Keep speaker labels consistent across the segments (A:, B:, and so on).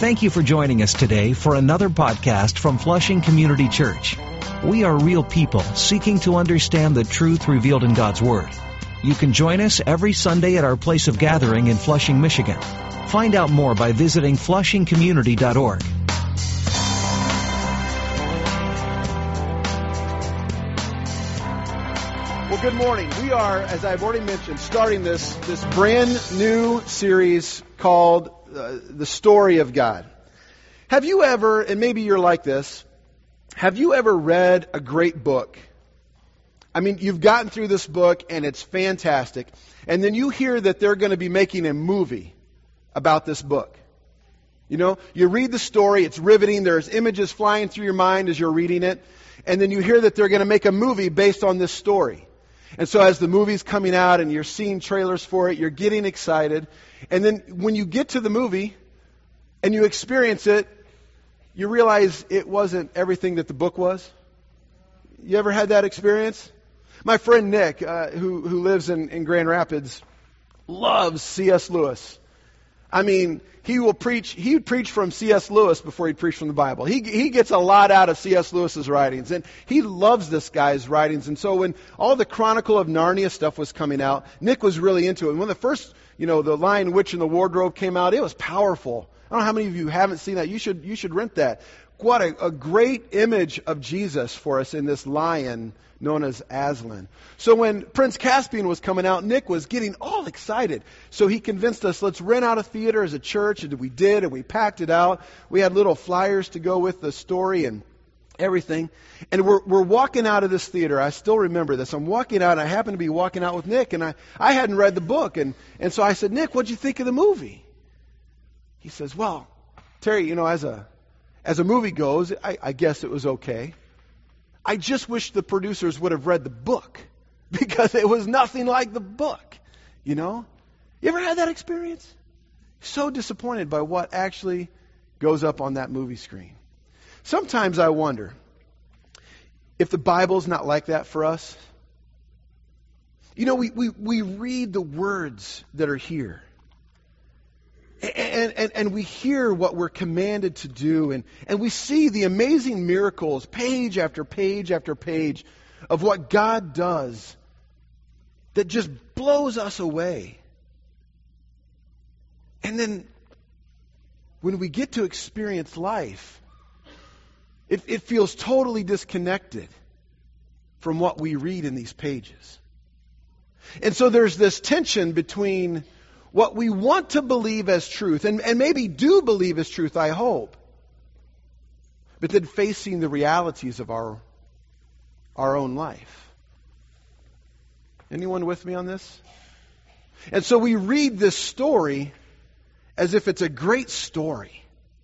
A: Thank you for joining us today for another podcast from Flushing Community Church. We are real people seeking to understand the truth revealed in God's Word. You can join us every Sunday at our place of gathering in Flushing, Michigan. Find out more by visiting flushingcommunity.org.
B: Well, good morning. We are, as I've already mentioned, starting this brand new series called The Story of God. Have you ever, and maybe you're like this, have you ever read a great book? I mean, you've gotten through this book and it's fantastic, and then you hear that they're going to be making a movie about this book. You know, you read the story, it's riveting, there's images flying through your mind as you're reading it, and then you hear that they're going to make a movie based on this story. And so as the movie's coming out and you're seeing trailers for it, you're getting excited. And then when you get to the movie and you experience it, you realize it wasn't everything that the book was. You ever had that experience? My friend Nick, who lives in Grand Rapids, loves C.S. Lewis. I mean, he would preach from C.S. Lewis before he'd preach from the Bible. He gets a lot out of C.S. Lewis's writings, and he loves this guy's writings. And so when all the Chronicle of Narnia stuff was coming out, Nick was really into it. And when the first, The Lion, Witch, and the Wardrobe came out, it was powerful. I don't know how many of you haven't seen that. You should rent that. What a great image of Jesus for us in this lion known as Aslan. So when Prince Caspian was coming out, Nick was getting all excited. So he convinced us, let's rent out a theater as a church, and we did, and we packed it out. We had little flyers to go with the story and everything. And we're walking out of this theater. I still remember this. I'm walking out, and I happen to be walking out with Nick, and I hadn't read the book. And so I said, Nick, what'd you think of the movie? He says, well, Terry, as a movie goes, I guess it was okay. I just wish the producers would have read the book, because it was nothing like the book. You ever had that experience? So disappointed by what actually goes up on that movie screen. Sometimes I wonder if the Bible's not like that for us. We read the words that are here. And we hear what we're commanded to do, and we see the amazing miracles, page after page after page, of what God does that just blows us away. And then when we get to experience life, it feels totally disconnected from what we read in these pages. And so there's this tension between what we want to believe as truth, and maybe do believe as truth, I hope, but then facing the realities of our own life. Anyone with me on this? And so we read this story as if it's a great story,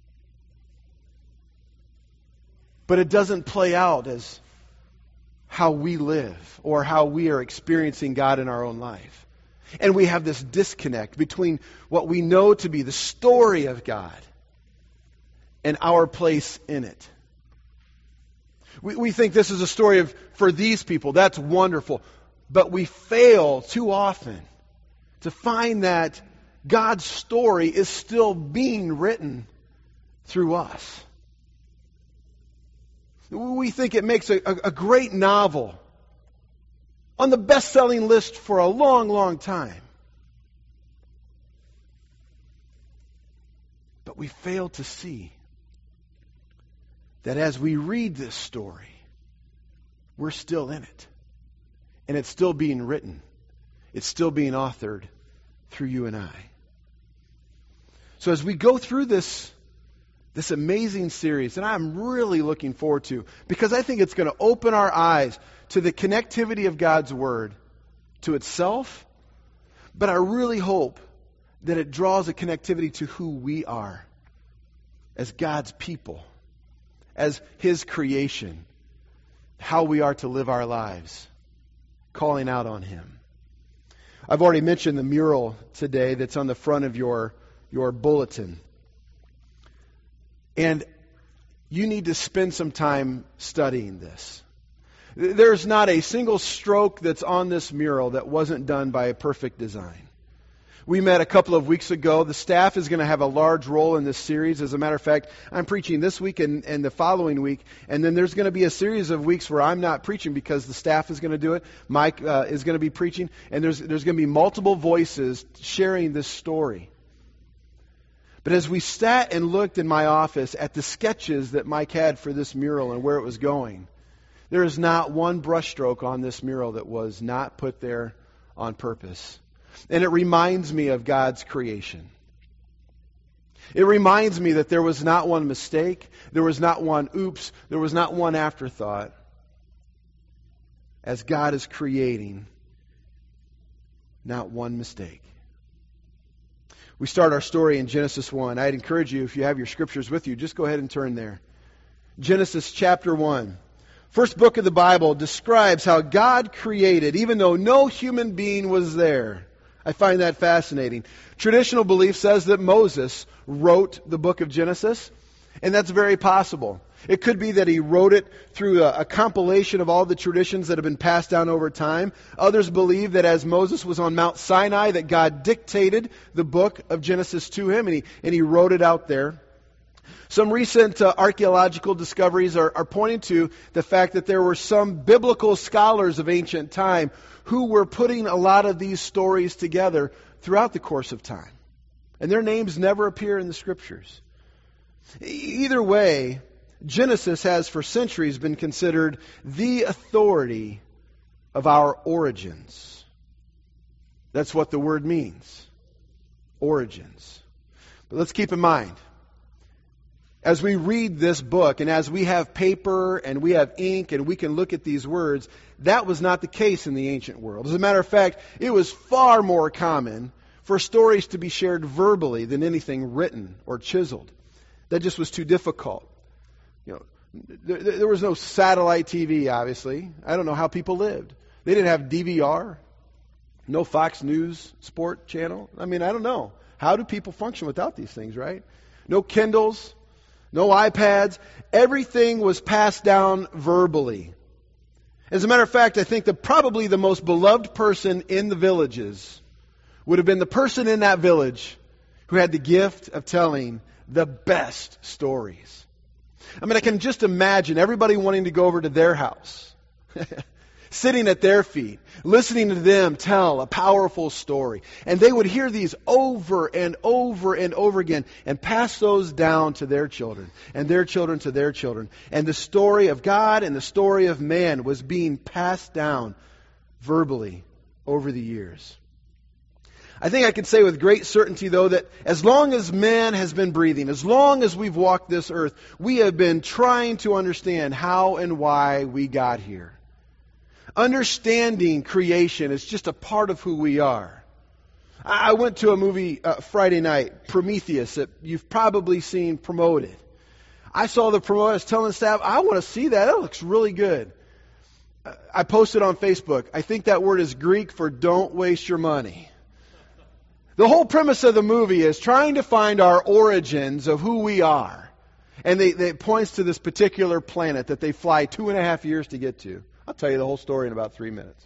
B: but it doesn't play out as how we live or how we are experiencing God in our own life. And we have this disconnect between what we know to be the story of God and our place in it. We think this is a story for these people. That's wonderful. But we fail too often to find that God's story is still being written through us. We think it makes a great novel on the best-selling list for a long, long time. But we fail to see that as we read this story, we're still in it. And it's still being written. It's still being authored through you and I. So as we go through this amazing series, and I'm really looking forward to, because I think it's going to open our eyes to the connectivity of God's Word to itself, but I really hope that it draws a connectivity to who we are as God's people, as His creation, how we are to live our lives, calling out on Him. I've already mentioned the mural today that's on the front of your bulletin. And you need to spend some time studying this. There's not a single stroke that's on this mural that wasn't done by a perfect design. We met a couple of weeks ago. The staff is going to have a large role in this series. As a matter of fact, I'm preaching this week and the following week. And then there's going to be a series of weeks where I'm not preaching because the staff is going to do it. Mike is going to be preaching. And there's going to be multiple voices sharing this story. But as we sat and looked in my office at the sketches that Mike had for this mural and where it was going, there is not one brushstroke on this mural that was not put there on purpose. And it reminds me of God's creation. It reminds me that there was not one mistake, there was not one oops, there was not one afterthought. As God is creating, not one mistake. We start our story in Genesis 1. I'd encourage you, if you have your scriptures with you, just go ahead and turn there. Genesis chapter 1. First book of the Bible describes how God created, even though no human being was there. I find that fascinating. Traditional belief says that Moses wrote the book of Genesis, and that's very possible. It could be that he wrote it through a compilation of all the traditions that have been passed down over time. Others believe that as Moses was on Mount Sinai, that God dictated the book of Genesis to him, and he wrote it out there. Some recent archaeological discoveries are pointing to the fact that there were some biblical scholars of ancient time who were putting a lot of these stories together throughout the course of time. And their names never appear in the Scriptures. Either way, Genesis has for centuries been considered the authority of our origins. That's what the word means. Origins. But let's keep in mind, as we read this book and as we have paper and we have ink and we can look at these words, that was not the case in the ancient world. As a matter of fact, it was far more common for stories to be shared verbally than anything written or chiseled. That just was too difficult. There was no satellite TV, obviously. I don't know how people lived. They didn't have DVR, no Fox News sport channel. I don't know. How do people function without these things, right? No Kindles, no iPads. Everything was passed down verbally. As a matter of fact, I think that probably the most beloved person in the villages would have been the person in that village who had the gift of telling the best stories. I can just imagine everybody wanting to go over to their house, sitting at their feet, listening to them tell a powerful story. And they would hear these over and over and over again and pass those down to their children and their children to their children. And the story of God and the story of man was being passed down verbally over the years. I think I can say with great certainty, though, that as long as man has been breathing, as long as we've walked this earth, we have been trying to understand how and why we got here. Understanding creation is just a part of who we are. I went to a movie Friday night, Prometheus, that you've probably seen promoted. I saw the promoter, I was telling staff, I want to see that. That looks really good. I posted on Facebook. I think that word is Greek for don't waste your money. The whole premise of the movie is trying to find our origins of who we are. And it points to this particular planet that they fly 2.5 years to get to. I'll tell you the whole story in about 3 minutes.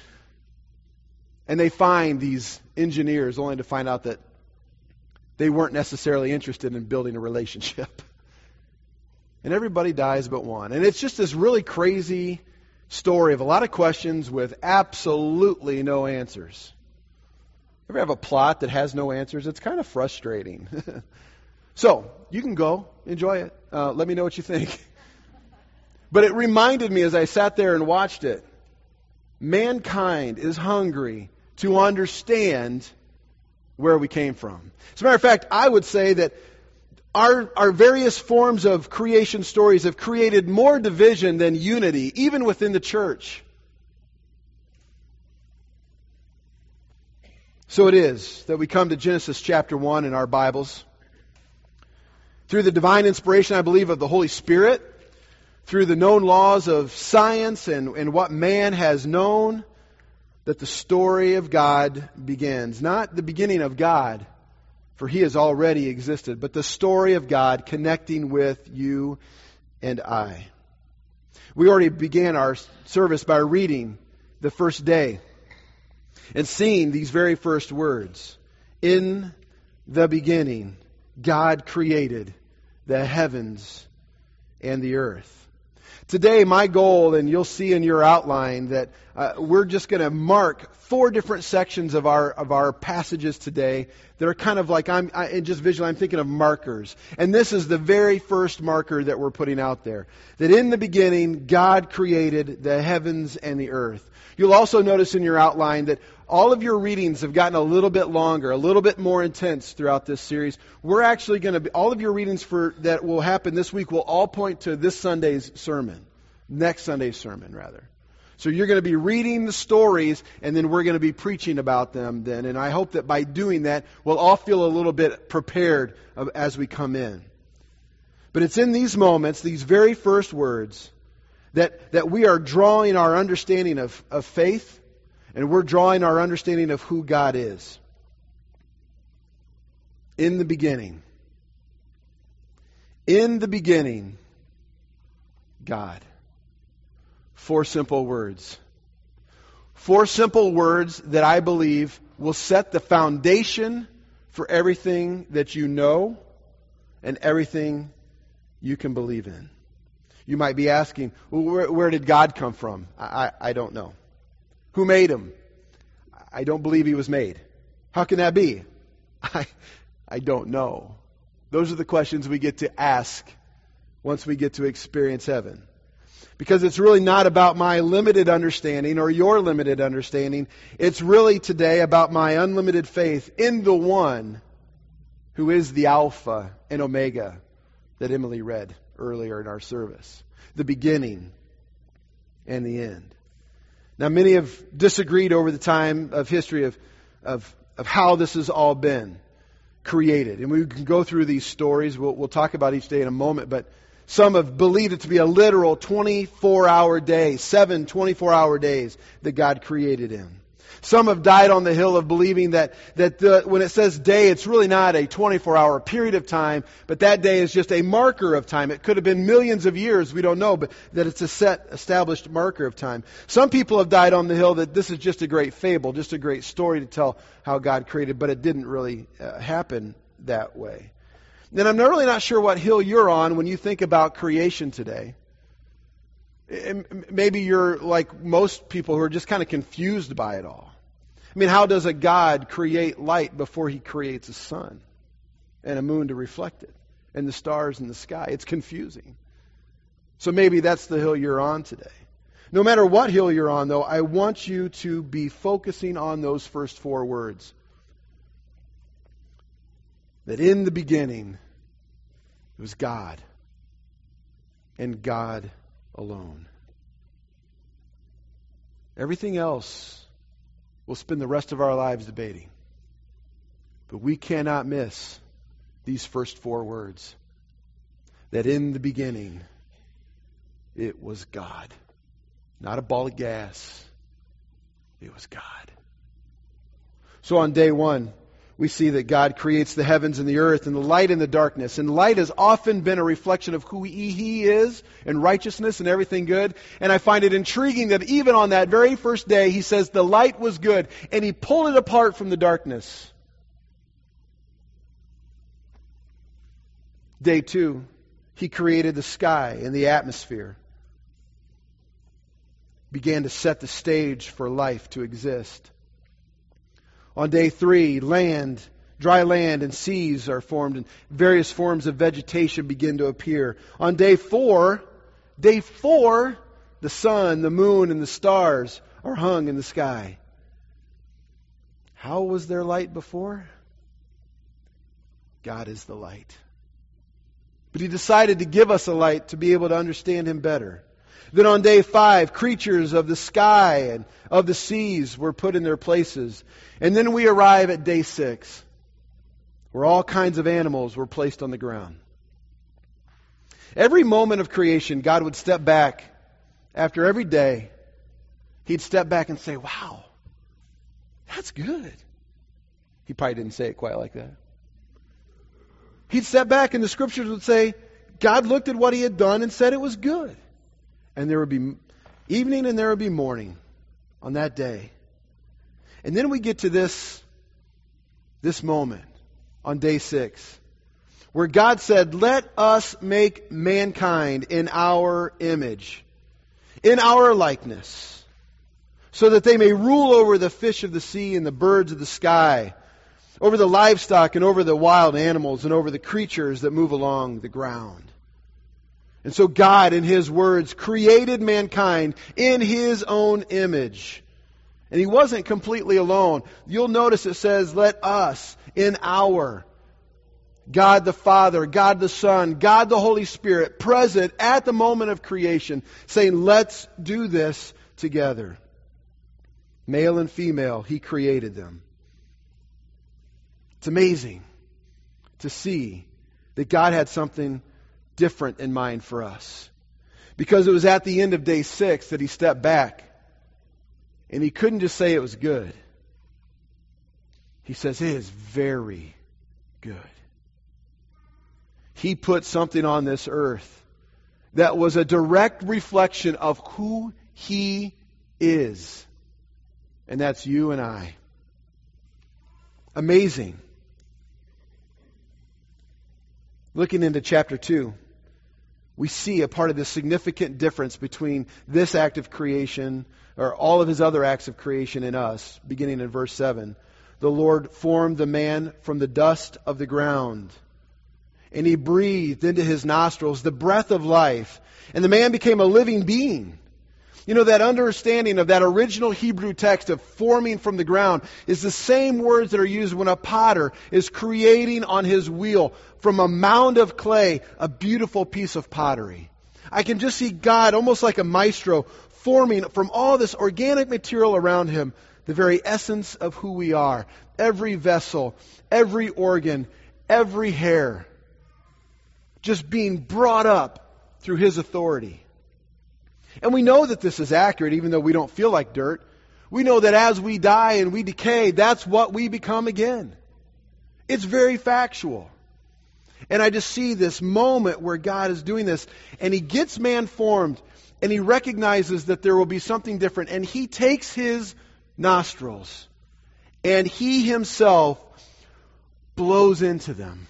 B: And they find these engineers only to find out that they weren't necessarily interested in building a relationship. And everybody dies but one. And it's just this really crazy story of a lot of questions with absolutely no answers. Ever have a plot that has no answers? It's kind of frustrating. So, you can go, enjoy it. Let me know what you think. But it reminded me as I sat there and watched it, mankind is hungry to understand where we came from. As a matter of fact, I would say that our various forms of creation stories have created more division than unity, even within the church. So it is that we come to Genesis chapter 1 in our Bibles. Through the divine inspiration, I believe, of the Holy Spirit, through the known laws of science and what man has known, that the story of God begins. Not the beginning of God, for He has already existed, but the story of God connecting with you and I. We already began our service by reading the first day and seeing these very first words. In the beginning, God created the heavens and the earth. Today, my goal, and you'll see in your outline that we're just going to mark 4 different sections of our passages today that are kind of like, just visually, I'm thinking of markers. And this is the very first marker that we're putting out there. That in the beginning, God created the heavens and the earth. You'll also notice in your outline that all of your readings have gotten a little bit longer, a little bit more intense throughout this series. We're actually going to be, all of your readings that will happen this week will all point to this Sunday's sermon. Next Sunday's sermon, rather. So you're going to be reading the stories, and then we're going to be preaching about them then. And I hope that by doing that, we'll all feel a little bit prepared as we come in. But it's in these moments, these very first words, that we are drawing our understanding of faith, and we're drawing our understanding of who God is. In the beginning. In the beginning, God. 4 simple words. 4 simple words that I believe will set the foundation for everything that you know and everything you can believe in. You might be asking, well, where did God come from? I don't know. Who made him? I don't believe he was made. How can that be? I don't know. Those are the questions we get to ask once we get to experience heaven. Because it's really not about my limited understanding or your limited understanding. It's really today about my unlimited faith in the one who is the Alpha and Omega that Emily read earlier in our service. The beginning and the end. Now, many have disagreed over the time of history of how this has all been created. And we can go through these stories. We'll talk about each day in a moment. But some have believed it to be a literal 24-hour day, 7 24-hour days that God created in. Some have died on the hill of believing that when it says day, it's really not a 24-hour period of time, but that day is just a marker of time. It could have been millions of years, we don't know, but that it's a set, established marker of time. Some people have died on the hill that this is just a great fable, just a great story to tell how God created, but it didn't really happen that way. And I'm really not sure what hill you're on when you think about creation today. Maybe you're like most people who are just kind of confused by it all. I mean, how does a God create light before he creates a sun and a moon to reflect it and the stars in the sky? It's confusing. So maybe that's the hill you're on today. No matter what hill you're on, though, I want you to be focusing on those first 4 words. That in the beginning, it was God and God alone. Everything else we'll spend the rest of our lives debating. But we cannot miss these first 4 words. That in the beginning, it was God. Not a ball of gas. It was God. So on day 1, we see that God creates the heavens and the earth and the light and the darkness. And light has often been a reflection of who He is and righteousness and everything good. And I find it intriguing that even on that very first day, He says the light was good and He pulled it apart from the darkness. Day 2, He created the sky and the atmosphere. Began to set the stage for life to exist. On day 3, dry land and seas are formed and various forms of vegetation begin to appear. On day 4, the sun, the moon, and the stars are hung in the sky. How was there light before? God is the light. But He decided to give us a light to be able to understand Him better. Then on day 5, creatures of the sky and of the seas were put in their places. And then we arrive at day 6, where all kinds of animals were placed on the ground. Every moment of creation, God would step back. After every day, He'd step back and say, wow, that's good. He probably didn't say it quite like that. He'd step back and the Scriptures would say, God looked at what He had done and said it was good. And there would be evening and there would be morning on that day. And then we get to this this moment on day 6, where God said, let us make mankind in our image, in our likeness, so that they may rule over the fish of the sea and the birds of the sky, over the livestock and over the wild animals and over the creatures that move along the ground. And so God, in His words, created mankind in His own image. And He wasn't completely alone. You'll notice it says, let us, in our. God the Father, God the Son, God the Holy Spirit, present at the moment of creation, saying, let's do this together. Male and female, He created them. It's amazing to see that God had something different in mind for us. Because it was at the end of day 6 that He stepped back. And He couldn't just say it was good. He says it is very good. He put something on this earth that was a direct reflection of who He is. And that's you and I. Amazing. Looking into chapter 2, we see a part of the significant difference between this act of creation, or all of His other acts of creation in us, beginning in verse 7. The Lord formed the man from the dust of the ground, and He breathed into his nostrils the breath of life, and the man became a living being. You know, that understanding of that original Hebrew text of forming from the ground is the same words that are used when a potter is creating on his wheel from a mound of clay a beautiful piece of pottery. I can just see God almost like a maestro forming from all this organic material around Him the very essence of who we are. Every vessel, every organ, every hair just being brought up through His authority. And we know that this is accurate, even though we don't feel like dirt. We know that as we die and we decay, that's what we become again. It's very factual. And I just see this moment where God is doing this, and He gets man formed, and He recognizes that there will be something different, and He takes His nostrils, and He Himself blows into them.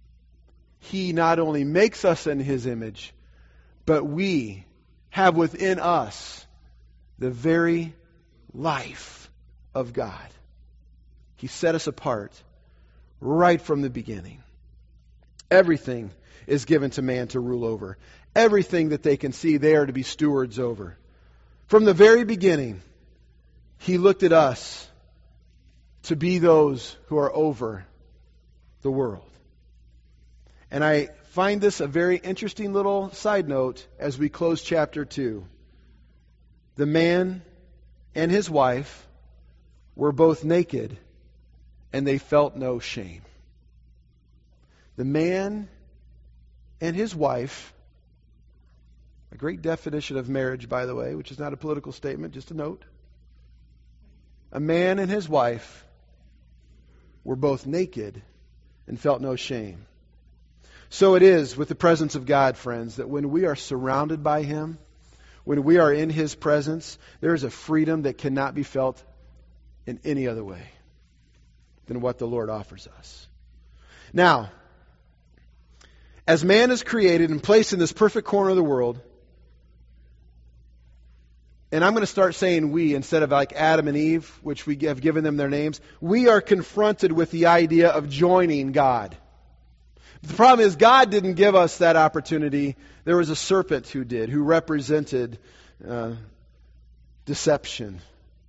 B: He not only makes us in His image, but we have within us the very life of God. He set us apart right from the beginning. Everything is given to man to rule over. Everything that they can see, they are to be stewards over. From the very beginning, He looked at us to be those who are over the world. And I find this a very interesting little side note as we close chapter 2. The man and his wife were both naked, and they felt no shame. The man and his wife, a great definition of marriage, by the way, which is not a political statement, just a note. A man and his wife were both naked and felt no shame. So it is with the presence of God, friends, that when we are surrounded by Him, when we are in His presence, there is a freedom that cannot be felt in any other way than what the Lord offers us. Now, as man is created and placed in this perfect corner of the world, and I'm going to start saying we instead of like Adam and Eve, which we have given them their names, we are confronted with the idea of joining God. The problem is God didn't give us that opportunity. There was a serpent who did, who represented deception.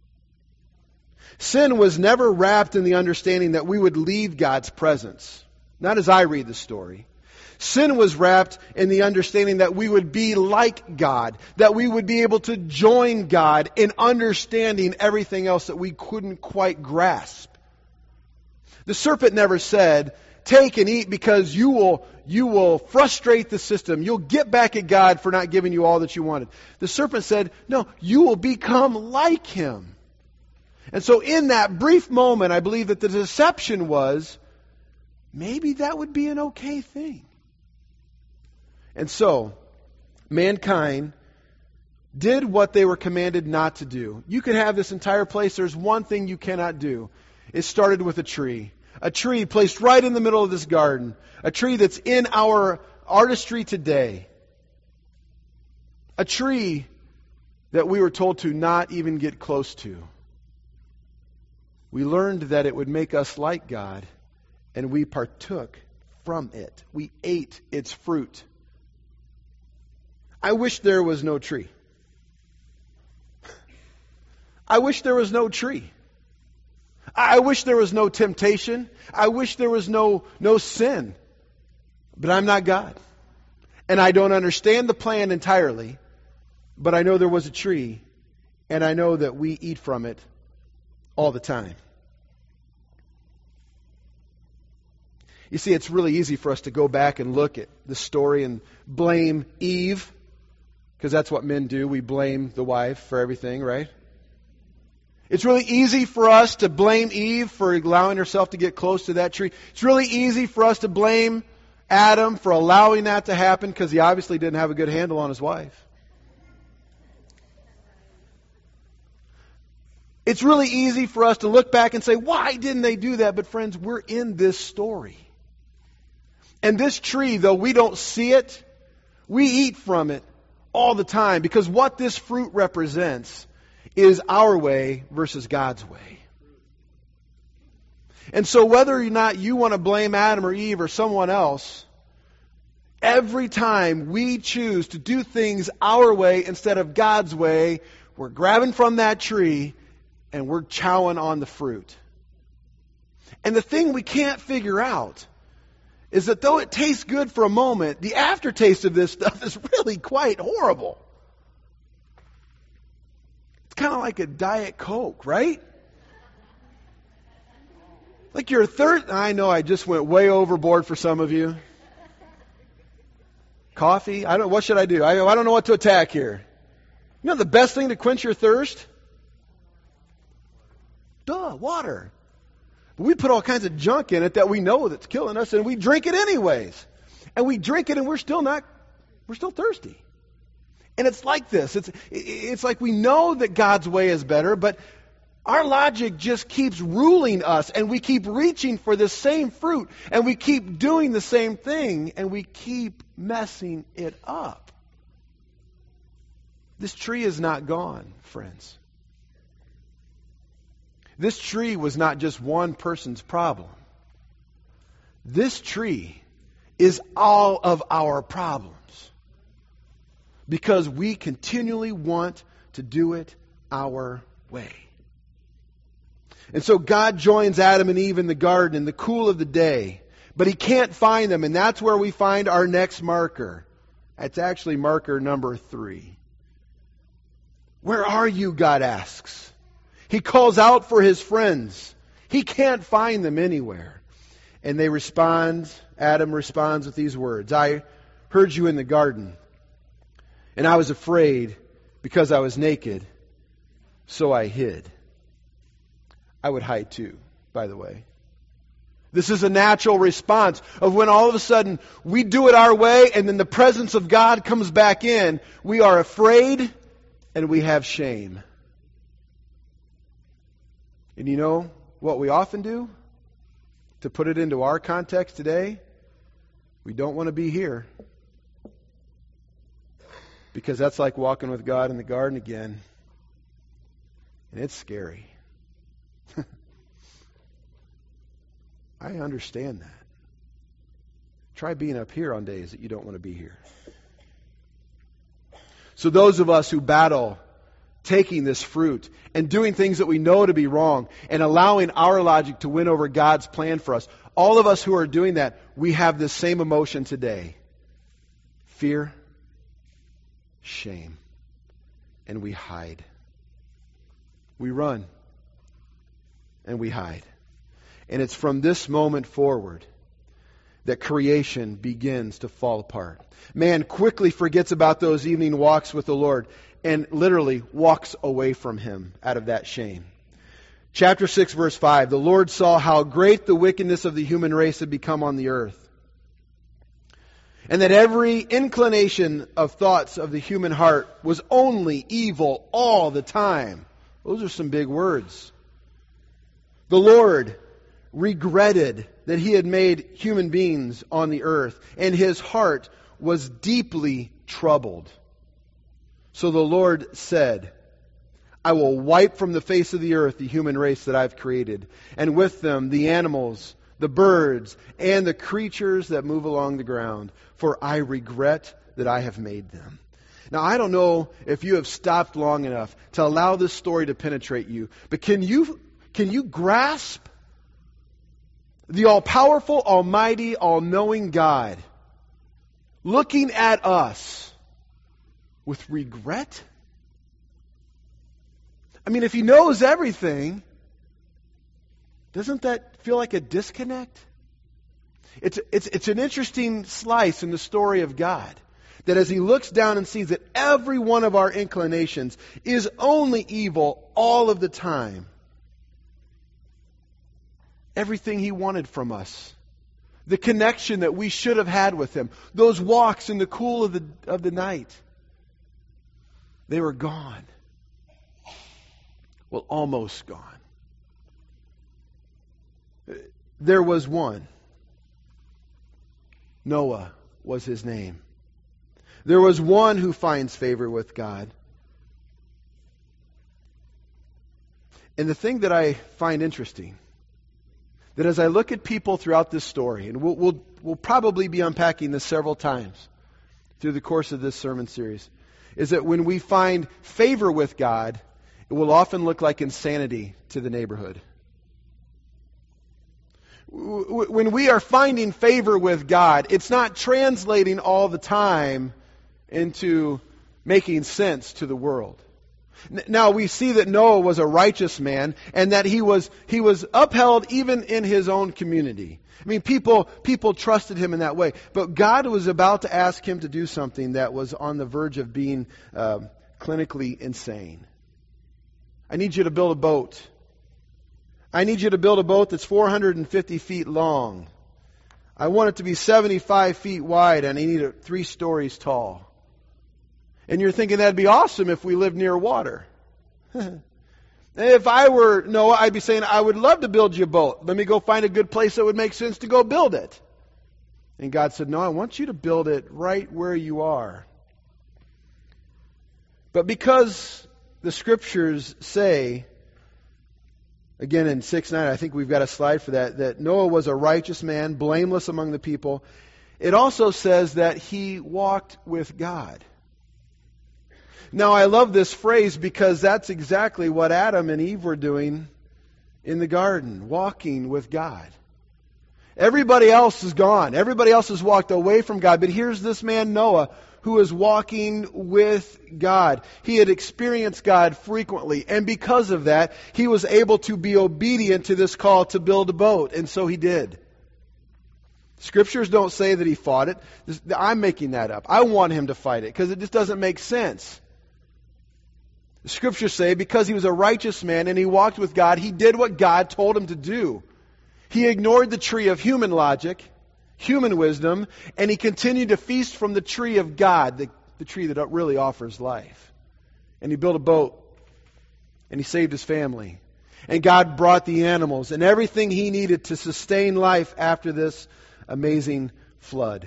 B: Sin was never wrapped in the understanding that we would leave God's presence. Not as I read the story. Sin was wrapped in the understanding that we would be like God, that we would be able to join God in understanding everything else that we couldn't quite grasp. The serpent never said, take and eat because you will frustrate the system. You'll get back at God for not giving you all that you wanted. The serpent said, no, you will become like Him. And so in that brief moment, I believe that the deception was, maybe that would be an okay thing. And so, mankind did what they were commanded not to do. You could have this entire place. There's one thing you cannot do. It started with a tree. A tree placed right in the middle of this garden. A tree that's in our artistry today. A tree that we were told to not even get close to. We learned that it would make us like God, and we partook from it. We ate its fruit. I wish there was no tree. I wish there was no tree. I wish there was no temptation. I wish there was no sin. But I'm not God. And I don't understand the plan entirely. But I know there was a tree. And I know that we eat from it all the time. You see, it's really easy for us to go back and look at the story and blame Eve. Because that's what men do. We blame the wife for everything, right? It's really easy for us to blame Eve for allowing herself to get close to that tree. It's really easy for us to blame Adam for allowing that to happen because he obviously didn't have a good handle on his wife. It's really easy for us to look back and say, why didn't they do that? But friends, we're in this story. And this tree, though we don't see it, we eat from it all the time because what this fruit represents is our way versus God's way. And so whether or not you want to blame Adam or Eve or someone else, every time we choose to do things our way instead of God's way, we're grabbing from that tree and we're chowing on the fruit. And the thing we can't figure out is that though it tastes good for a moment, the aftertaste of this stuff is really quite horrible. It's kind of like a Diet Coke, right? Like your third... I know I just went way overboard for some of you. Coffee? What should I do? I don't know what to attack here. You know the best thing to quench your thirst? Water. But we put all kinds of junk in it that we know that's killing us, and we drink it anyways. And we drink it and we're still thirsty. And it's like this. It's like we know that God's way is better, but our logic just keeps ruling us, and we keep reaching for the same fruit, and we keep doing the same thing, and we keep messing it up. This tree is not gone, friends. This tree was not just one person's problem. This tree is all of our problems. Because we continually want to do it our way. And so God joins Adam and Eve in the garden in the cool of the day. But He can't find them, and that's where we find our next marker. It's actually marker number 3. Where are you, God asks. He calls out for His friends. He can't find them anywhere. And they respond, Adam responds with these words, I heard you in the garden, and I was afraid because I was naked, so I hid. I would hide too, by the way. This is a natural response of when all of a sudden we do it our way and then the presence of God comes back in. We are afraid and we have shame. And you know what we often do? To put it into our context today, we don't want to be here. Because that's like walking with God in the garden again. And it's scary. I understand that. Try being up here on days that you don't want to be here. So those of us who battle taking this fruit and doing things that we know to be wrong and allowing our logic to win over God's plan for us, all of us who are doing that, we have this same emotion today. Fear, shame, and we hide. We run and we hide. And it's from this moment forward that creation begins to fall apart. Man quickly forgets about those evening walks with the Lord and literally walks away from Him out of that shame. Chapter 6, verse 5, the Lord saw how great the wickedness of the human race had become on the earth, and that every inclination of thoughts of the human heart was only evil all the time. Those are some big words. The Lord regretted that he had made human beings on the earth, and his heart was deeply troubled. So the Lord said, I will wipe from the face of the earth the human race that I've created, and with them the animals, the birds, and the creatures that move along the ground, for I regret that I have made them. Now, I don't know if you have stopped long enough to allow this story to penetrate you, but can you grasp the all-powerful, almighty, all-knowing God looking at us with regret? I mean, if He knows everything, doesn't that feel like a disconnect? It's an interesting slice in the story of God, that as He looks down and sees that every one of our inclinations is only evil all of the time, everything He wanted from us, the connection that we should have had with Him, those walks in the cool of the night, they were gone. Well, almost gone. There was one. Noah was his name. There was one who finds favor with God. And the thing that I find interesting, that as I look at people throughout this story, and we'll probably be unpacking this several times through the course of this sermon series, is that when we find favor with God, it will often look like insanity to the neighborhood. When we are finding favor with God, it's not translating all the time into making sense to the world. Now we see that Noah was a righteous man, and that he was upheld even in his own community. I mean, people trusted him in that way. But God was about to ask him to do something that was on the verge of being clinically insane. I need you to build a boat. I need you to build a boat that's 450 feet long. I want it to be 75 feet wide, and I need it 3 stories tall. And you're thinking that'd be awesome if we lived near water. If I were Noah, I'd be saying, I would love to build you a boat. Let me go find a good place that would make sense to go build it. And God said, no, I want you to build it right where you are. But because the Scriptures say, again in 6:9, I think we've got a slide for that Noah was a righteous man, blameless among the people. It also says that he walked with God. Now, I love this phrase because that's exactly what Adam and Eve were doing in the garden, walking with God. Everybody else is gone. Everybody else has walked away from God. But here's this man, Noah, who is walking with God. He had experienced God frequently, and because of that, he was able to be obedient to this call to build a boat, and so he did. Scriptures don't say that he fought it. I'm making that up. I want him to fight it because it just doesn't make sense. The Scriptures say because he was a righteous man and he walked with God, he did what God told him to do. He ignored the tree of human logic, human wisdom, and he continued to feast from the tree of God, the tree that really offers life. And he built a boat, and he saved his family. And God brought the animals and everything he needed to sustain life after this amazing flood.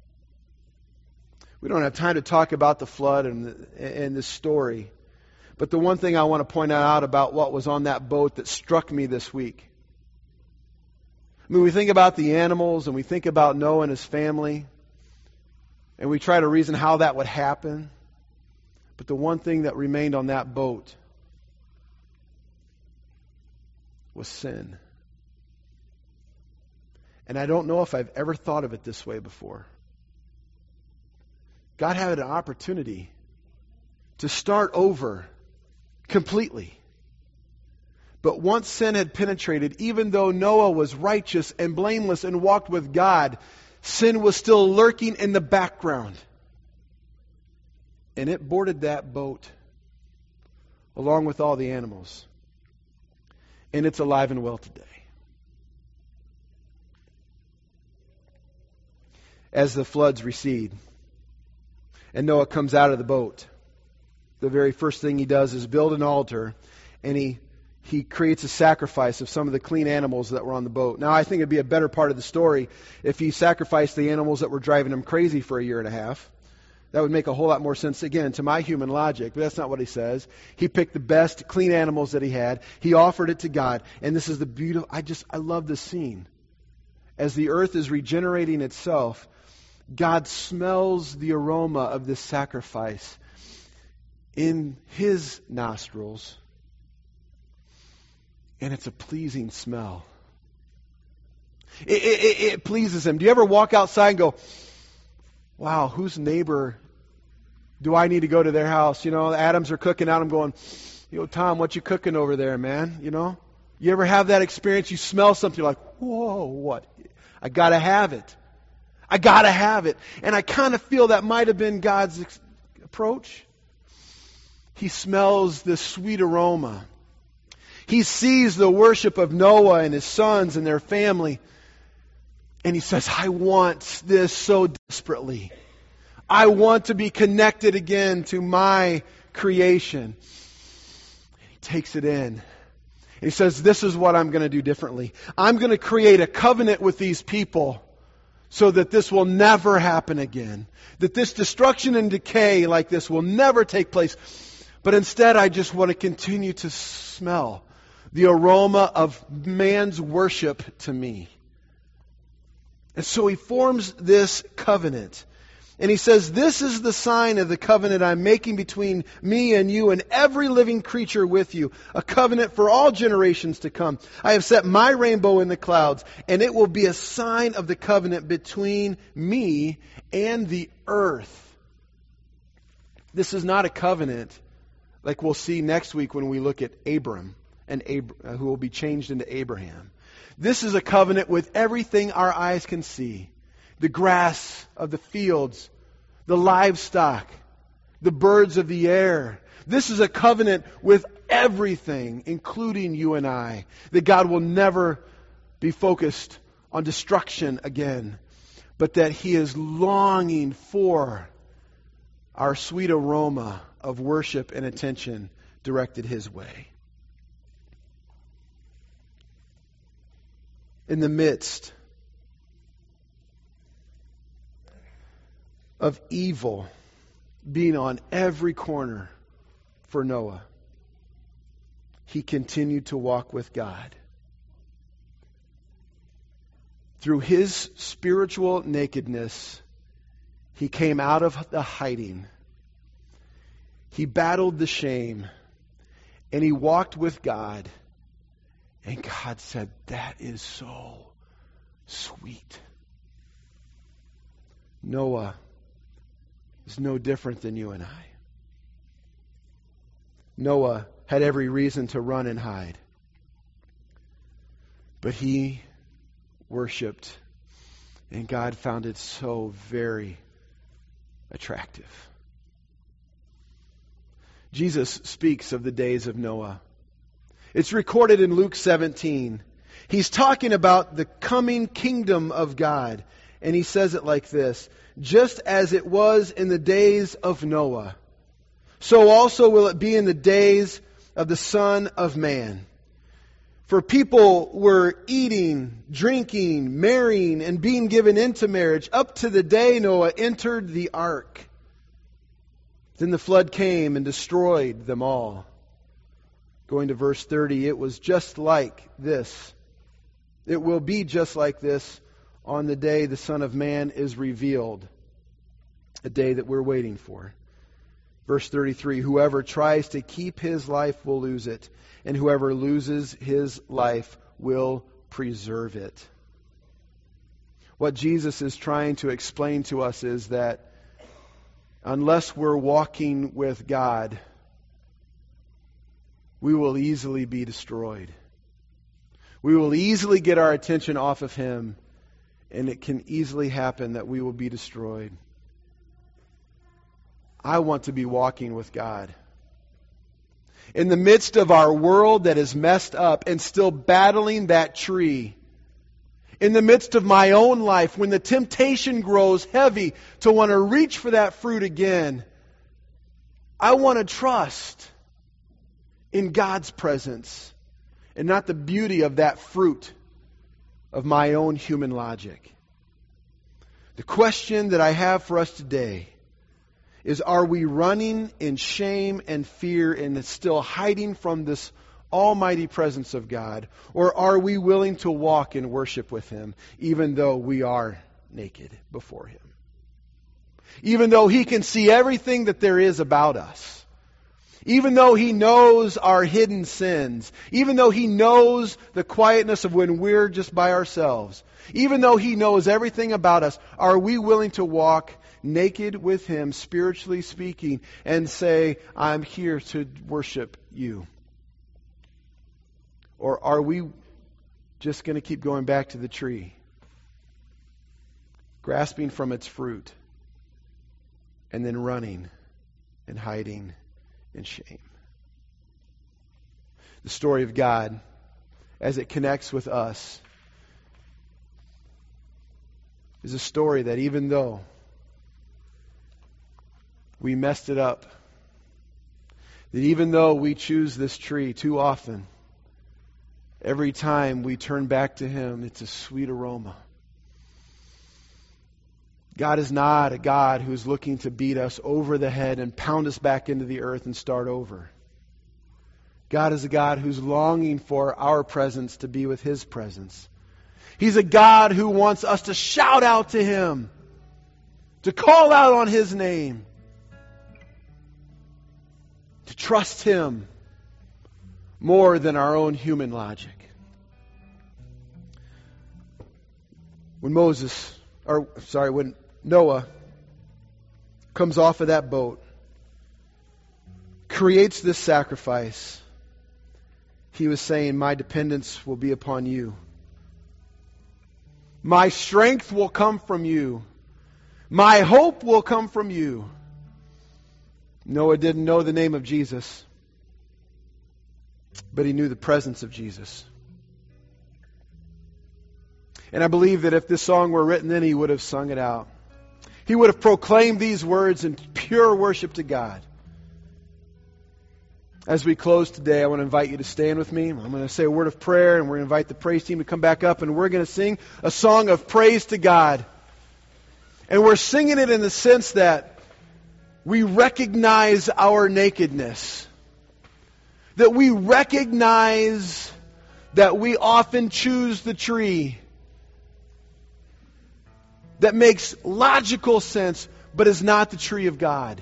B: We don't have time to talk about the flood and this story. But the one thing I want to point out about what was on that boat that struck me this week. I mean, we think about the animals and we think about Noah and his family. And we try to reason how that would happen. But the one thing that remained on that boat was sin. And I don't know if I've ever thought of it this way before. God had an opportunity to start over completely. But once sin had penetrated, even though Noah was righteous and blameless and walked with God, sin was still lurking in the background. And it boarded that boat along with all the animals. And it's alive and well today. As the floods recede and Noah comes out of the boat, the very first thing he does is build an altar, and he he creates a sacrifice of some of the clean animals that were on the boat. Now, I think it'd be a better part of the story if he sacrificed the animals that were driving him crazy for a year and a half. That would make a whole lot more sense, again, to my human logic, but that's not what he says. He picked the best clean animals that he had. He offered it to God. And this is the beautiful, I love this scene. As the earth is regenerating itself, God smells the aroma of this sacrifice in His nostrils. And it's a pleasing smell. It pleases Him. Do you ever walk outside and go, wow, whose neighbor do I need to go to their house? You know, the Adams are cooking out. I'm going, Tom, what you cooking over there, man? You know? You ever have that experience? You smell something, you're like, whoa, what? I got to have it. I got to have it. And I kind of feel that might have been God's approach. He smells this sweet aroma. He sees the worship of Noah and his sons and their family. And he says, I want this so desperately. I want to be connected again to my creation. He takes it in. He says, this is what I'm going to do differently. I'm going to create a covenant with these people so that this will never happen again. That this destruction and decay like this will never take place. But instead, I just want to continue to smell the aroma of man's worship to me. And so he forms this covenant. And he says, this is the sign of the covenant I'm making between me and you and every living creature with you. A covenant for all generations to come. I have set my rainbow in the clouds, and it will be a sign of the covenant between me and the earth. This is not a covenant like we'll see next week when we look at Abram, who will be changed into Abraham. This is a covenant with everything our eyes can see. The grass of the fields, the livestock, the birds of the air. This is a covenant with everything, including you and I. That God will never be focused on destruction again, but that He is longing for our sweet aroma of worship and attention directed His way. In the midst of evil being on every corner for Noah, he continued to walk with God. Through his spiritual nakedness, he came out of the hiding. He battled the shame, and he walked with God. And God said, that is so sweet. Noah is no different than you and I. Noah had every reason to run and hide. But he worshipped, and God found it so very attractive. Jesus speaks of the days of Noah. It's recorded in Luke 17. He's talking about the coming kingdom of God. And he says it like this: just as it was in the days of Noah, so also will it be in the days of the Son of Man. For people were eating, drinking, marrying, and being given into marriage up to the day Noah entered the ark. Then the flood came and destroyed them all. Going to verse 30, it was just like this. It will be just like this on the day the Son of Man is revealed. A day that we're waiting for. Verse 33, whoever tries to keep his life will lose it, and whoever loses his life will preserve it. What Jesus is trying to explain to us is that unless we're walking with God, we will easily be destroyed. We will easily get our attention off of Him, and it can easily happen that we will be destroyed. I want to be walking with God. In the midst of our world that is messed up and still battling that tree, in the midst of my own life, when the temptation grows heavy to want to reach for that fruit again, I want to trust in God's presence and not the beauty of that fruit of my own human logic. The question that I have for us today is, are we running in shame and fear and still hiding from this almighty presence of God? Or are we willing to walk in worship with Him even though we are naked before Him? Even though He can see everything that there is about us. Even though He knows our hidden sins. Even though He knows the quietness of when we're just by ourselves. Even though He knows everything about us, are we willing to walk naked with Him, spiritually speaking, and say, I'm here to worship You? Or are we just going to keep going back to the tree, grasping from its fruit, and then running and hiding in shame? The story of God, as it connects with us, is a story that even though we messed it up, that even though we choose this tree too often, every time we turn back to Him, it's a sweet aroma. God is not a God who's looking to beat us over the head and pound us back into the earth and start over. God is a God who's longing for our presence to be with His presence. He's a God who wants us to shout out to Him, to call out on His name, to trust Him more than our own human logic. When Noah comes off of that boat, creates this sacrifice, he was saying, my dependence will be upon You. My strength will come from You. My hope will come from You. Noah didn't know the name of Jesus, but he knew the presence of Jesus. And I believe that if this song were written then, he would have sung it out. He would have proclaimed these words in pure worship to God. As we close today, I want to invite you to stand with me. I'm going to say a word of prayer, and we're going to invite the praise team to come back up, and we're going to sing a song of praise to God. And we're singing it in the sense that we recognize our nakedness. That we recognize that we often choose the tree that makes logical sense, but is not the tree of God.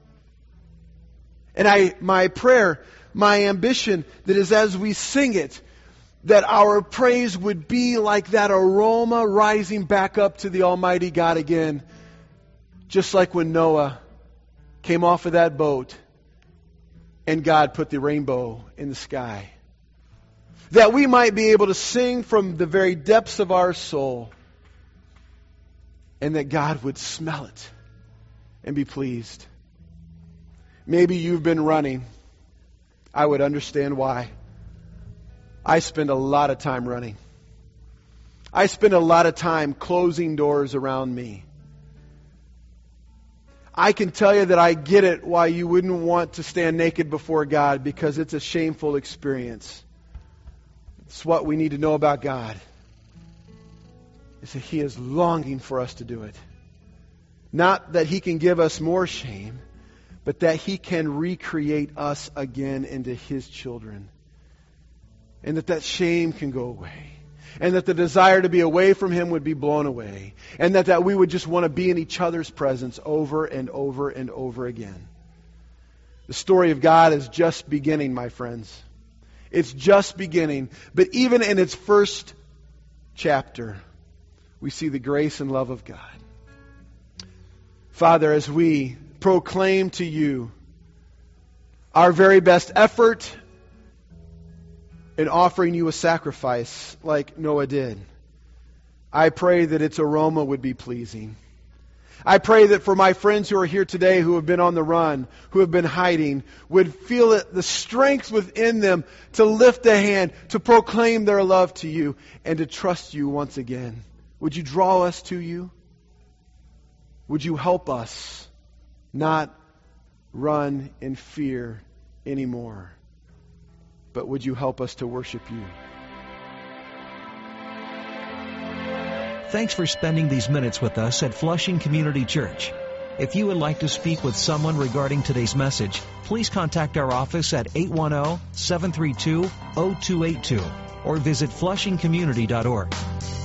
B: And my prayer, my ambition, that is as we sing it, that our praise would be like that aroma rising back up to the Almighty God again. Just like when Noah came off of that boat and God put the rainbow in the sky. That we might be able to sing from the very depths of our soul, and that God would smell it and be pleased. Maybe you've been running. I would understand why. I spend a lot of time running. I spend a lot of time closing doors around me. I can tell you that I get it why you wouldn't want to stand naked before God, because it's a shameful experience. It's what we need to know about God. Is that He is longing for us to do it. Not that He can give us more shame, but that He can recreate us again into His children. And that shame can go away. And that the desire to be away from Him would be blown away. And that we would just want to be in each other's presence over and over and over again. The story of God is just beginning, my friends. It's just beginning. But even in its first chapter, we see the grace and love of God. Father, as we proclaim to You our very best effort in offering You a sacrifice like Noah did, I pray that its aroma would be pleasing. I pray that for my friends who are here today who have been on the run, who have been hiding, would feel it, the strength within them to lift a hand, to proclaim their love to You, and to trust You once again. Would You draw us to You? Would You help us not run in fear anymore, but would you help us to worship you?
A: Thanks for spending these minutes with us at Flushing Community Church. If you would like to speak with someone regarding today's message, please contact our office at 810-732-0282 or visit flushingcommunity.org.